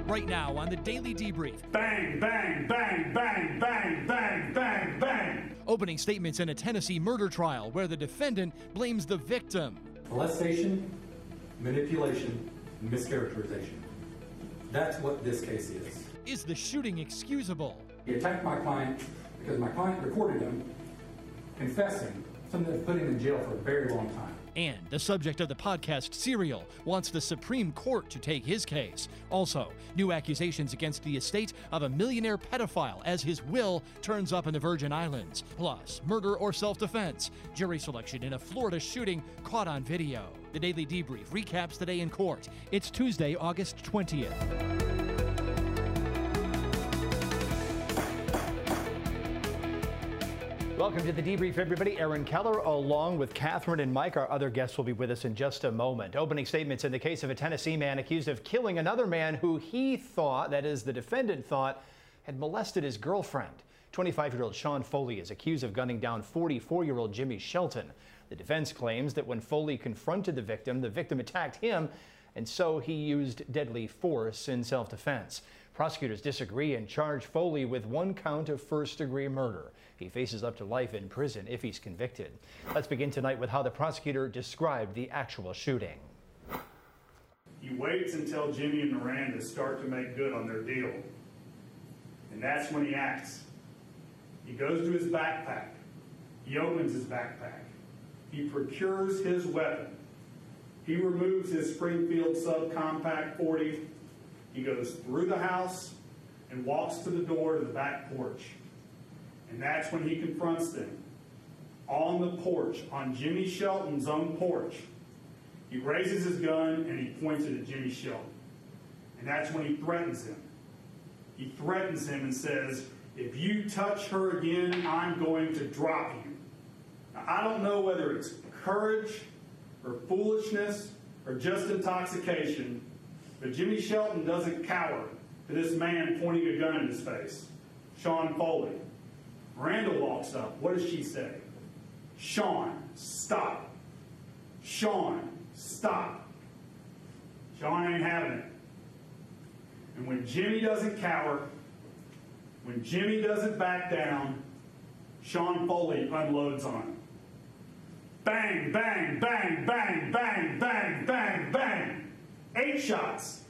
right now on the Daily Debrief. Bang, bang, bang, bang, bang, bang, bang, bang. Opening statements in a Tennessee murder trial where the defendant blames the victim. Molestation, manipulation, and mischaracterization. That's what this case is. Is the shooting excusable? He attacked my client because my client recorded him confessing something that put him in jail for a very long time. And the subject of the podcast Serial wants the Supreme Court to take his case. Also, new accusations against the estate of a millionaire pedophile as his will turns up in the Virgin Islands. Plus, murder or self-defense, jury selection in a Florida shooting caught on video. The Daily Debrief recaps the day in court. It's Tuesday, August 20th. Welcome to the Debrief, everybody. Aaron Keller along with Catherine and Mike. Our other guests will be with us in just a moment. Opening statements in the case of a Tennessee man accused of killing another man who he thought, that is, the defendant thought, had molested his girlfriend. 25-year-old Sean Foley is accused of gunning down 44-year-old Jimmy Shelton. The defense claims that when Foley confronted the victim attacked him, and so he used deadly force in self-defense. Prosecutors disagree and charge Foley with one count of first-degree murder. He faces up to life in prison if he's convicted. Let's begin tonight with how the prosecutor described the actual shooting. He waits until Jimmy and Miranda start to make good on their deal. And that's when he acts. He goes to his backpack. He opens his backpack. He procures his weapon. He removes his Springfield subcompact .40. He goes through the house and walks to the door to the back porch. And that's when he confronts them on the porch, on Jimmy Shelton's own porch. He raises his gun and he points it at Jimmy Shelton. And that's when he threatens him. He threatens him and says, "If you touch her again, I'm going to drop you." Now, I don't know whether it's courage or foolishness or just intoxication, but Jimmy Shelton doesn't cower to this man pointing a gun in his face, Sean Foley. Miranda walks up. What does she say? "Sean, stop. Sean, stop." Sean ain't having it. And when Jimmy doesn't cower, when Jimmy doesn't back down, Sean Foley unloads on him. Bang, bang, bang, bang, bang, bang, bang, bang. 8 shots.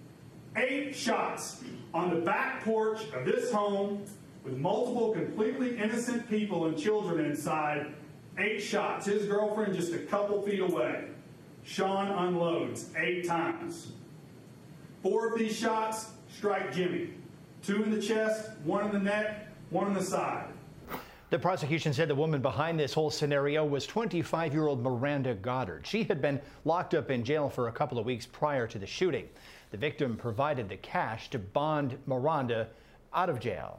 8 shots on the back porch of this home with multiple completely innocent people and children inside. 8 shots. His girlfriend just a couple feet away. Sean unloads 8 times. 4 of these shots strike Jimmy. 2 in the chest, 1 in the neck, 1 in the side. The prosecution said the woman behind this whole scenario was 25-year-old Miranda Goddard. She had been locked up in jail for a couple of weeks prior to the shooting. The victim provided the cash to bond Miranda out of jail.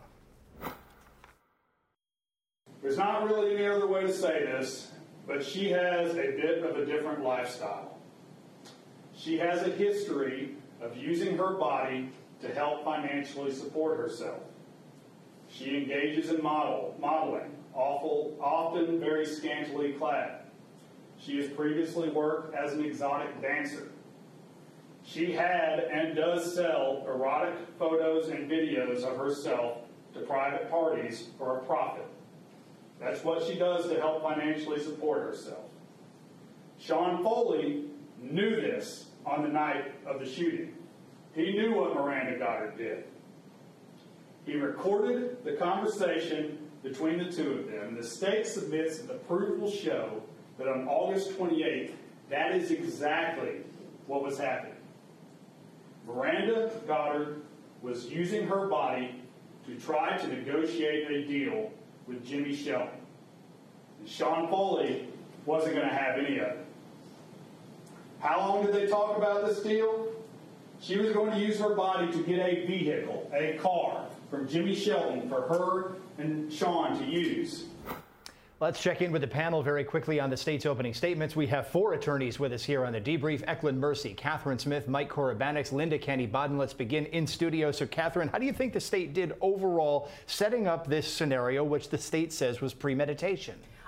There's not really any other way to say this, but she has a bit of a different lifestyle. She has a history of using her body to help financially support herself. She engages in modeling, often very scantily clad. She has previously worked as an exotic dancer. She had and does sell erotic photos and videos of herself to private parties for a profit. That's what she does to help financially support herself. Sean Foley knew this on the night of the shooting. He knew what Miranda Goddard did. He recorded the conversation between the two of them. The state submits that the proof will show that on August 28th, that is exactly what was happening. Miranda Goddard was using her body to try to negotiate a deal with Jimmy Shelton. And Sean Foley wasn't going to have any of it. How long did they talk about this deal? She was going to use her body to get a vehicle, a car, from Jimmy Shelton for her and Sean to use. Let's check in with the panel very quickly on the state's opening statements. We have 4 attorneys with us here on the Debrief: Eklund Mercy, Catherine Smith, Mike Korobanix, Linda Kenny Bodden. Let's begin in studio. So, Catherine, how do you think the state did overall setting up this scenario, which the state says was premeditation?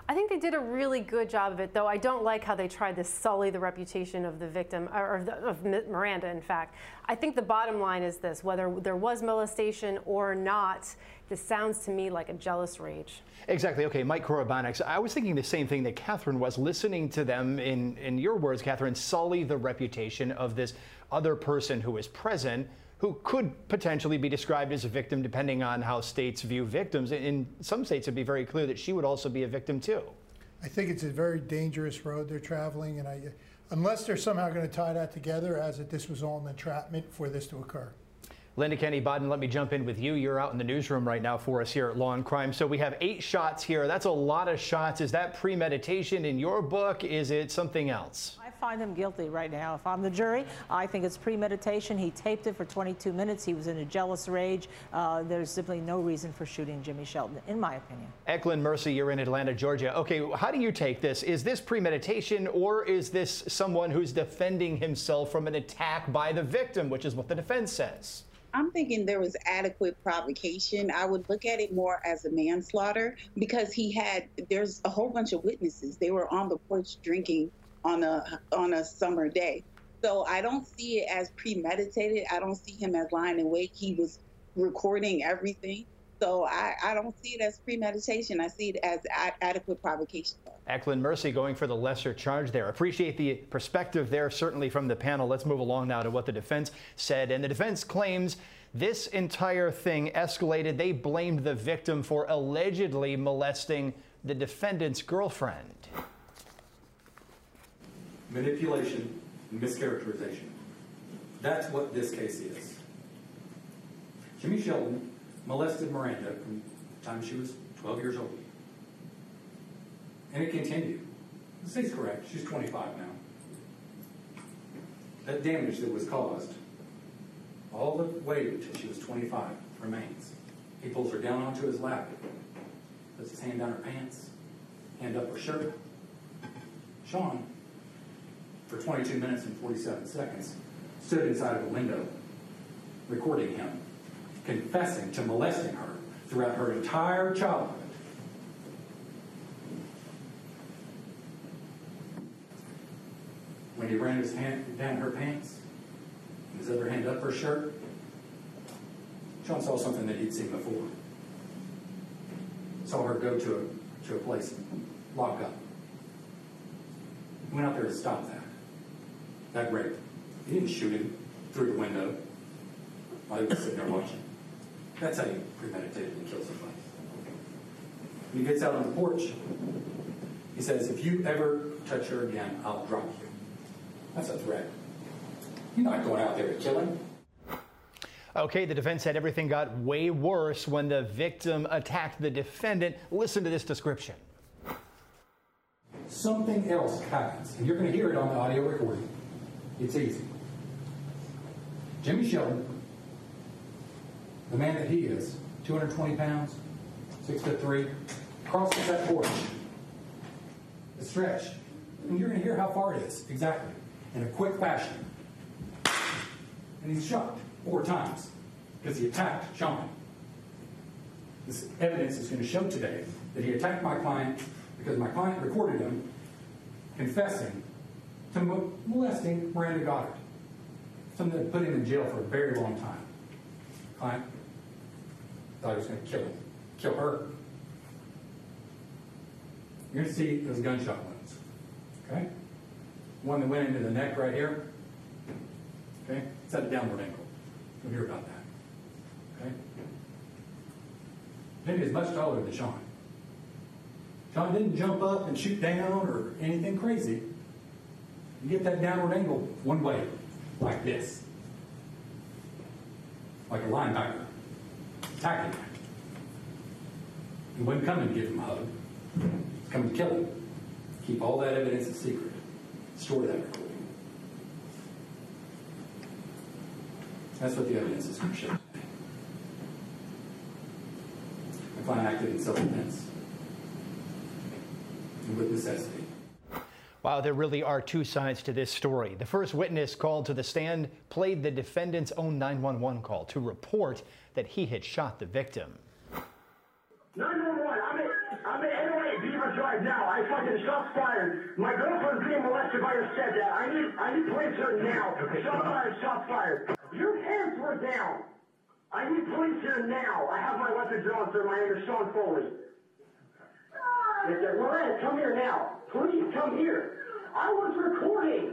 I think they did a really good job of it, though I don't like how they tried to sully the reputation of the victim, of Miranda, in fact. I think the bottom line is this: whether there was molestation or not, this sounds to me like a jealous rage. Exactly. Okay, Mike Korobanix, I was thinking the same thing that Catherine was, listening to them, in your words, Catherine, sully the reputation of this other person who is present, who could potentially be described as a victim depending on how states view victims. In some states, it'd be very clear that she would also be a victim too. I think it's a very dangerous road they're traveling, and unless they're somehow going to tie that together as if this was all an entrapment for this to occur. Linda Kenny Bodden, let me jump in with you. You're out in the newsroom right now for us here at Law and Crime. So we have 8 shots here. That's a lot of shots. Is that premeditation in your book? Is it something else? I find him guilty right now. If I'm the jury, I think it's premeditation. He taped it for 22 minutes. He was in a jealous rage. There's simply no reason for shooting Jimmy Shelton, in my opinion. Eklund Mercy, you're in Atlanta, Georgia. Okay, how do you take this? Is this premeditation, or is this someone who's defending himself from an attack by the victim, which is what the defense says? I'm thinking there was adequate provocation. I would look at it more as a manslaughter because there's a whole bunch of witnesses. They were on the porch drinking on a summer day. So I don't see it as premeditated. I don't see him as lying in wait. He was recording everything. So I don't see it as premeditation. I see it as adequate provocation. Eklund Mercy going for the lesser charge there. Appreciate the perspective there, certainly from the panel. Let's move along now to what the defense said. And the defense claims this entire thing escalated. They blamed the victim for allegedly molesting the defendant's girlfriend. Manipulation and mischaracterization. That's what this case is. Jimmy Shelton molested Miranda from the time she was 12 years old. And it continued. The state's correct. She's 25 now. That damage that was caused all the way until she was 25 remains. He pulls her down onto his lap, puts his hand down her pants, hand up her shirt. Sean, for 22 minutes and 47 seconds, stood inside of a window, recording him, confessing to molesting her throughout her entire childhood. When he ran his hand down her pants, and his other hand up her shirt, Sean saw something that he'd seen before. Saw her go to a place and lock up. He went out there to stop that rape. He didn't shoot him through the window while he was sitting there watching. That's how you premeditatedly kill somebody. When he gets out on the porch, he says, "If you ever touch her again, I'll drop you." That's a threat. You're not going out there to kill him. Okay, the defense said everything got way worse when the victim attacked the defendant. Listen to this description. Something else happens, and you're going to hear it on the audio recording. It's easy. Jimmy Shelton, the man that he is, 220 pounds, 6'3", crosses that porch. It's stretched. And you're going to hear how far it is, exactly, in a quick fashion. And he's shot 4 times because he attacked Sean. This evidence is going to show today that he attacked my client because my client recorded him confessing to molesting Miranda Goddard, something that put him in jail for a very long time. Client thought he was going to kill her. You're going to see those gunshot wounds. Okay? One that went into the neck right here. Okay? It's at a downward angle. You'll hear about that. Okay? Jimmy is much taller than Sean. Sean didn't jump up and shoot down or anything crazy. You get that downward angle one way, like this. Like a linebacker attacking him. He wouldn't come and give him a hug. He's coming to kill him. Keep all that evidence a secret. Store that recording. That's what the evidence is going to show today. My client acted in self-defense and with necessity. Wow, there really are 2 sides to this story. The first witness called to the stand played the defendant's own 911 call to report that he had shot the victim. 911, I'm in LA, Beaver Drive. outside now. I fucking shots fired. My girlfriend's being molested by your stepdad. I need police here now. Okay, shots fired. Your hands were down. I need police here now. I have my weapons drawn, sir. My name is Sean Foley. Yes, sir. Miranda, come here now. Please come here. I was recording.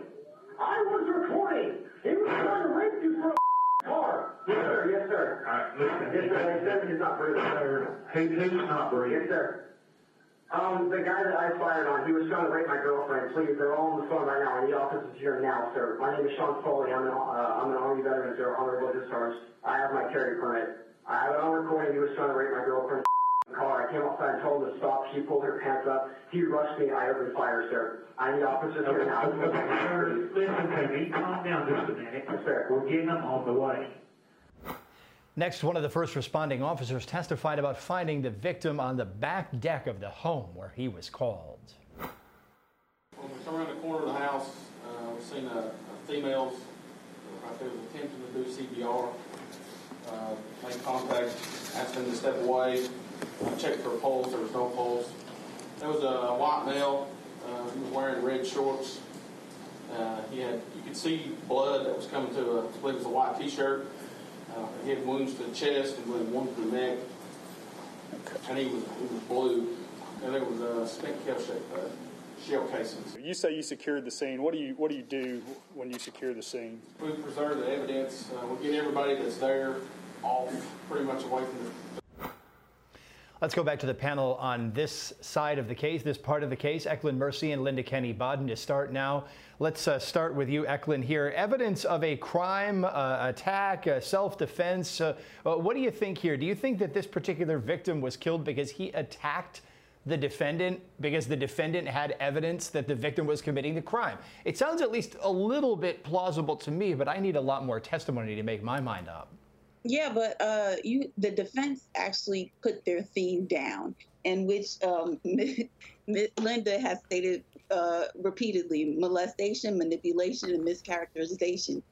He was trying to rape you for a car. Yes, sir. Yes, sir. All right, listen. Yes, sir. He's not breathing. Who's not breathing? Yes, sir. The guy that I fired on, he was trying to rape my girlfriend. Please, they're all on the phone right now. I need officers here now, sir. My name is Sean Foley. I'm an Army veteran, sir. Honorable discharge. I have my carry permit. I have it on recording. He was trying to rape my girlfriend's car. I came outside and told him to stop. She pulled her pants up. He rushed me. I opened fire, sir. I need officers here now. Sir, listen to me. Calm down just a minute. Yes, sir. We're getting them on the way. Next, one of the first responding officers testified about finding the victim on the back deck of the home where he was called. When we come around the corner of the house, we've seen a female right there was attempting to do CPR. Made contact, asked him to step away. I checked for a pulse. There was no pulse. There was a white male. He was wearing red shorts. You could see blood that was coming to I believe it was a white T-shirt. He had wounds to the chest and one to the neck, and he was blue. And there was spent shell casings. You say you secured the scene. What do you do when you secure the scene? We preserve the evidence. We get everybody that's there off, pretty much away from the. Let's go back to the panel on this side of the case, this part of the case. Eklund Mercy and Linda Kenny Bodden to start now. Let's start with you, Eklund, here. Evidence of a crime, attack, self-defense. What do you think here? Do you think that this particular victim was killed because he attacked the defendant, because the defendant had evidence that the victim was committing the crime? It sounds at least a little bit plausible to me, but I need a lot more testimony to make my mind up. Yeah, but the defense actually put their theme down, in which Linda has stated repeatedly: molestation, manipulation, and mischaracterization.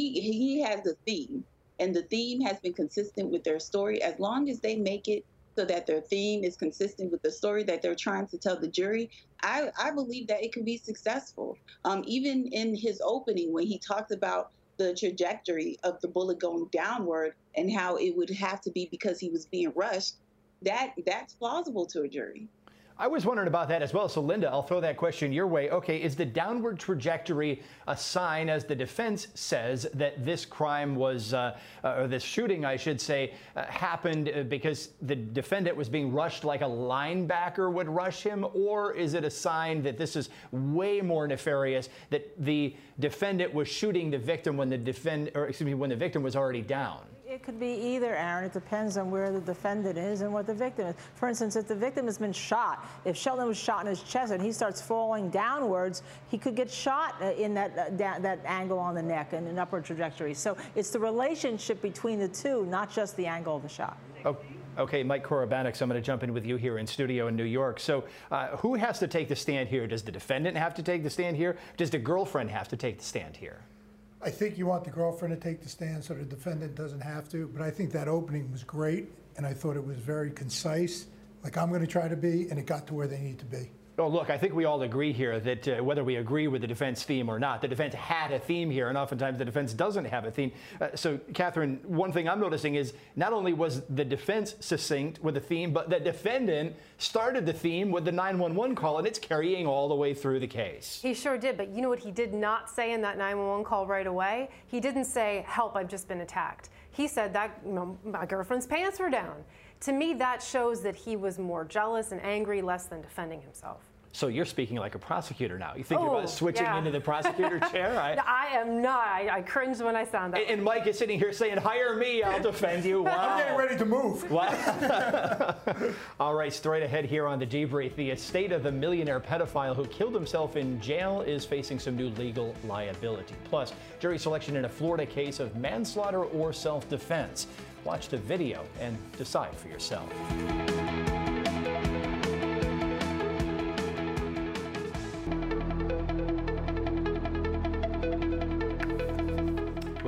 He has a theme, and the theme has been consistent with their story. As long as they make it so that their theme is consistent with the story that they're trying to tell the jury, I believe that it can be successful. Even in his opening, when he talked about the trajectory of the bullet going downward and how it would have to be because he was being rushed, that's plausible to a jury. I was wondering about that as well. So, Linda, I'll throw that question your way. Okay, is the downward trajectory a sign, as the defense says, that this crime was, or this shooting, I should say, happened because the defendant was being rushed like a linebacker would rush him? Or is it a sign that this is way more nefarious, that the defendant was shooting the victim when the victim was already down? It could be either, Aaron. It depends on where the defendant is and what the victim is. For instance, if the victim has been shot, if Sheldon was shot in his chest and he starts falling downwards, he could get shot in that angle on the neck and an upward trajectory. So it's the relationship between the two, not just the angle of the shot. Okay, Mike Korobanix, I'm going to jump in with you here in studio in New York. So who has to take the stand here? Does the defendant have to take the stand here? Does the girlfriend have to take the stand here? I think you want the girlfriend to take the stand so the defendant doesn't have to, but I think that opening was great, and I thought it was very concise, like I'm going to try to be, and it got to where they need to be. Oh, look, I think we all agree here that whether we agree with the defense theme or not, the defense had a theme here, and oftentimes the defense doesn't have a theme. So, Catherine, one thing I'm noticing is not only was the defense succinct with a theme, but the defendant started the theme with the 911 call, and it's carrying all the way through the case. He sure did, but you know what he did not say in that 911 call right away? He didn't say, "Help, I've just been attacked." He said that my girlfriend's pants were down. To me, that shows that he was more jealous and angry, less than defending himself. So you're speaking like a prosecutor now. You think about switching into the prosecutor chair? I am not. I cringed when I sound that. And Mike is sitting here saying, "Hire me, I'll defend you." Wow. I'm getting ready to move. Wow. All right, straight ahead here on The Debrief. The estate of the millionaire pedophile who killed himself in jail is facing some new legal liability. Plus, jury selection in a Florida case of manslaughter or self-defense. Watch the video and decide for yourself.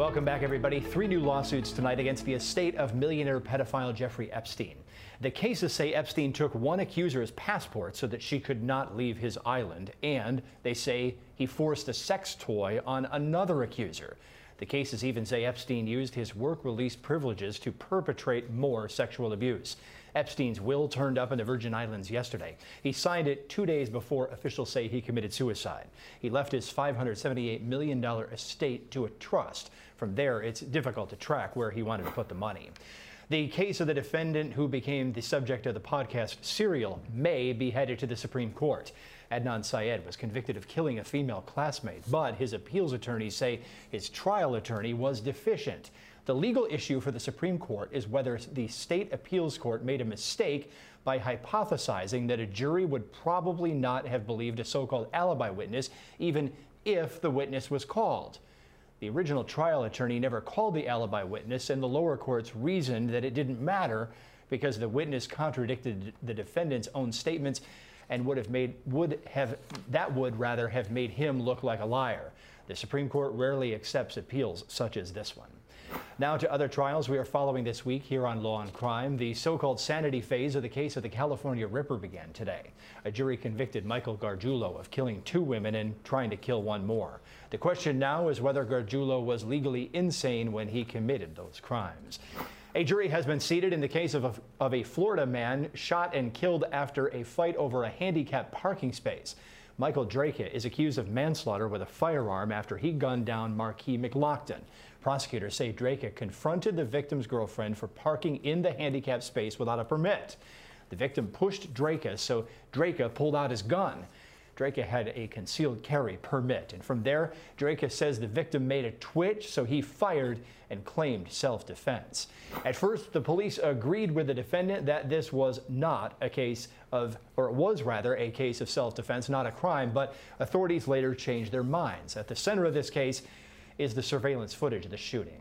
Welcome back, everybody. 3 new lawsuits tonight against the estate of millionaire pedophile Jeffrey Epstein. The cases say Epstein took one accuser's passport so that she could not leave his island, and they say he forced a sex toy on another accuser. The cases even say Epstein used his work release privileges to perpetrate more sexual abuse. Epstein's will turned up in the Virgin Islands yesterday. He signed it 2 days before officials say he committed suicide. He left his $578 million estate to a trust. From there, it's difficult to track where he wanted to put the money. The case of the defendant who became the subject of the podcast Serial may be headed to the Supreme Court. Adnan Syed was convicted of killing a female classmate, but his appeals attorneys say his trial attorney was deficient. The legal issue for the Supreme Court is whether the state appeals court made a mistake by hypothesizing that a jury would probably not have believed a so-called alibi witness, even if the witness was called. The original trial attorney never called the alibi witness, and the lower courts reasoned that it didn't matter because the witness contradicted the defendant's own statements and would rather have made him look like a liar. The Supreme Court rarely accepts appeals such as this one. Now to other trials we are following this week here on Law and Crime. The so-called sanity phase of the case of the California Ripper began today. A jury convicted Michael Gargiulo of killing 2 women and trying to kill 1 more. The question now is whether Gargiulo was legally insane when he committed those crimes. A jury has been seated in the case of a Florida man shot and killed after a fight over a handicapped parking space. Michael Drake is accused of manslaughter with a firearm after he gunned down Marquis McLaughlin. Prosecutors say Drake confronted the victim's girlfriend for parking in the handicapped space without a permit. The victim pushed Drake, so Drake pulled out his gun. Drake had a concealed carry permit, and from there, Drake says the victim made a twitch, so he fired and claimed self-defense. At first, the police agreed with the defendant that this was not a case of, or it was rather a case of self-defense, not a crime, but authorities later changed their minds. At the center of this case is the surveillance footage of the shooting.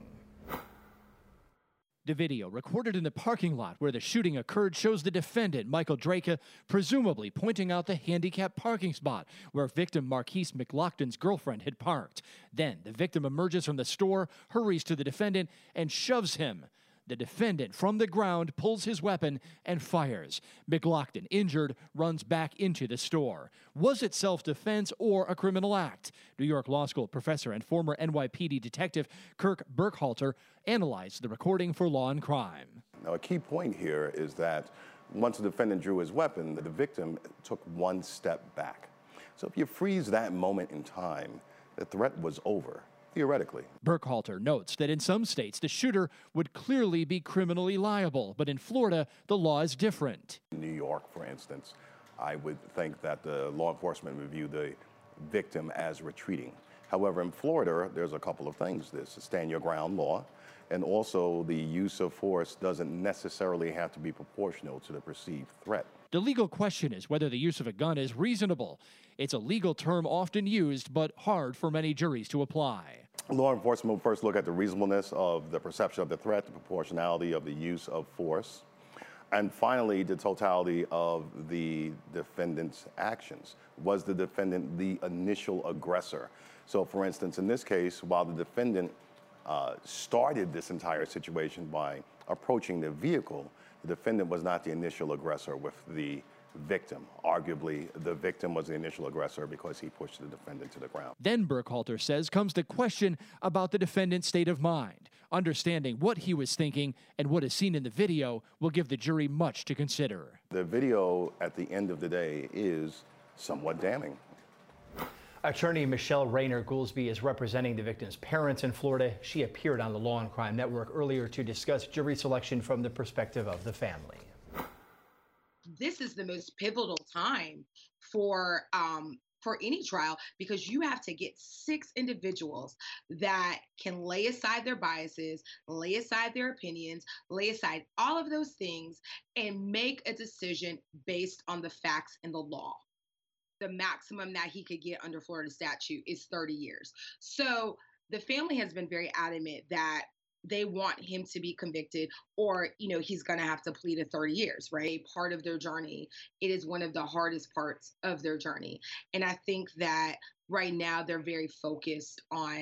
The video recorded in the parking lot where the shooting occurred shows the defendant, Michael Drake, presumably pointing out the handicapped parking spot where victim Marquis McLaughlin's girlfriend had parked. Then the victim emerges from the store, hurries to the defendant, and shoves him. The defendant, from the ground, pulls his weapon and fires. McLaughlin, injured, runs back into the store. Was it self-defense or a criminal act? New York Law School professor and former NYPD detective Kirk Burkhalter analyzed the recording for Law and Crime. Now, a key point here is that once the defendant drew his weapon, the victim took 1 step back. So if you freeze that moment in time, the threat was over. Theoretically. Burkhalter notes that in some states, the shooter would clearly be criminally liable, but in Florida, the law is different. In New York, for instance, I would think that the law enforcement would view the victim as retreating. However, in Florida, there's a couple of things. There's a stand your ground law, and also the use of force doesn't necessarily have to be proportional to the perceived threat. The legal question is whether the use of a gun is reasonable. It's a legal term often used, but hard for many juries to apply. Law enforcement will first look at the reasonableness of the perception of the threat, the proportionality of the use of force, and finally, the totality of the defendant's actions. Was the defendant the initial aggressor? So, for instance, in this case, while the defendant started this entire situation by approaching the vehicle, the defendant was not the initial aggressor with the victim. Arguably, the victim was the initial aggressor because he pushed the defendant to the ground. Then, Burkhalter says, comes the question about the defendant's state of mind. Understanding what he was thinking and what is seen in the video will give the jury much to consider. The video, at the end of the day, is somewhat damning. Attorney Michelle Rayner Goolsby is representing the victim's parents in Florida. She appeared on the Law and Crime Network earlier to discuss jury selection from the perspective of the family. This is the most pivotal time for any trial, because you have to get 6 individuals that can lay aside their biases, lay aside their opinions, lay aside all of those things, and make a decision based on the facts and the law. The maximum that he could get under Florida statute is 30 years. So the family has been very adamant that they want him to be convicted, or, he's going to have to plead to 30 years, right? Part of their journey. It is one of the hardest parts of their journey. And I think that right now they're very focused on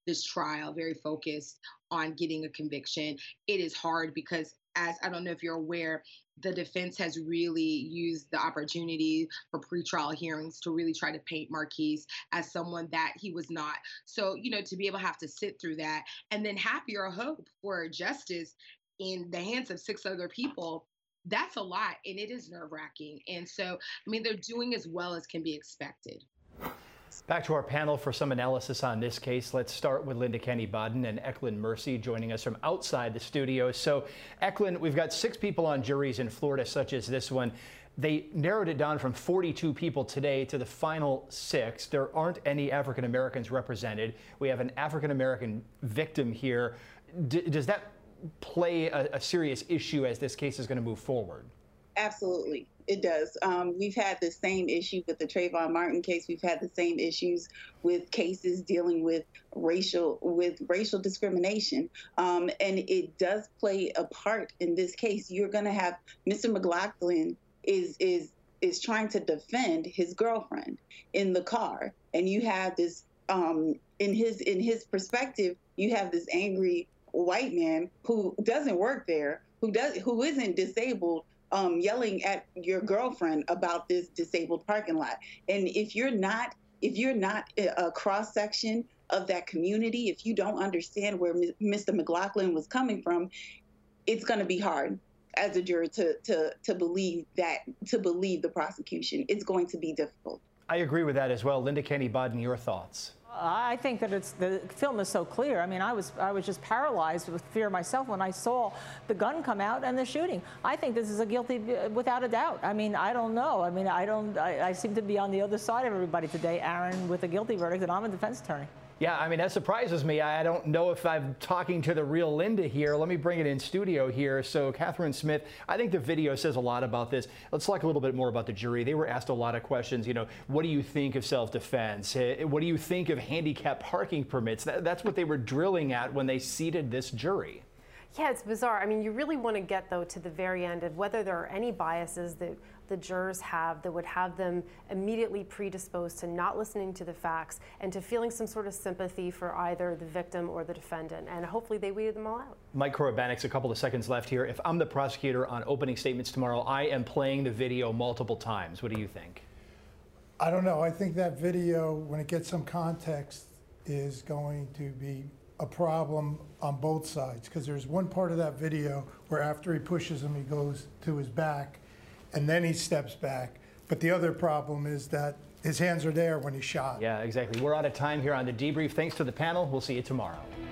this trial, very focused on getting a conviction. It is hard because, as I don't know if you're aware, the defense has really used the opportunity for pretrial hearings to really try to paint Marquise as someone that he was not. So, to be able to have to sit through that and then have your hope for justice in the hands of 6 other people, that's a lot, and it is nerve-wracking. And so, they're doing as well as can be expected. Back to our panel for some analysis on this case. Let's start with Linda Kenny Bodden and Eklund Mercy joining us from outside the studio. So, Eklund, we've got 6 people on juries in Florida, such as this one. They narrowed it down from 42 people today to the final 6. There aren't any African Americans represented. We have an African American victim here. Does that play a serious issue as this case is going to move forward? Absolutely, it does. We've had the same issue with the Trayvon Martin case. We've had the same issues with cases dealing with racial discrimination, and it does play a part in this case. You're going to have Mr. McLaughlin is trying to defend his girlfriend in the car, and you have this in his perspective, you have this angry white man who doesn't work there, who isn't disabled, yelling at your girlfriend about this disabled parking lot. And if you're not a cross section of that community, if you don't understand where Mr. McLaughlin was coming from, it's going to be hard as a juror to believe the prosecution. It's going to be difficult. I agree with that as well. Linda Kenny Bodden, your thoughts? I think that the film is so clear. I was just paralyzed with fear myself when I saw the gun come out and the shooting. I think this is a guilty without a doubt. I don't know. I seem to be on the other side of everybody today, Aaron, with a guilty verdict, and I'm a defense attorney. Yeah, that surprises me. I don't know if I'm talking to the real Linda here. Let me bring it in studio here. So, Catherine Smith, I think the video says a lot about this. Let's talk a little bit more about the jury. They were asked a lot of questions. What do you think of self-defense? What do you think of handicap parking permits? That's what they were drilling at when they seated this jury. Yeah, it's bizarre. You really want to get, though, to the very end of whether there are any biases that the jurors have that would have them immediately predisposed to not listening to the facts and to feeling some sort of sympathy for either the victim or the defendant. And hopefully they weeded them all out. Mike Korobanix, a couple of seconds left here. If I'm the prosecutor on opening statements tomorrow, I am playing the video multiple times. What do you think? I don't know. I think that video, when it gets some context, is going to be a problem on both sides, because there's one part of that video where after he pushes him, he goes to his back and then he steps back. But the other problem is that his hands are there when he's shot. Yeah, exactly. We're out of time here on The Debrief. Thanks to the panel. We'll see you tomorrow.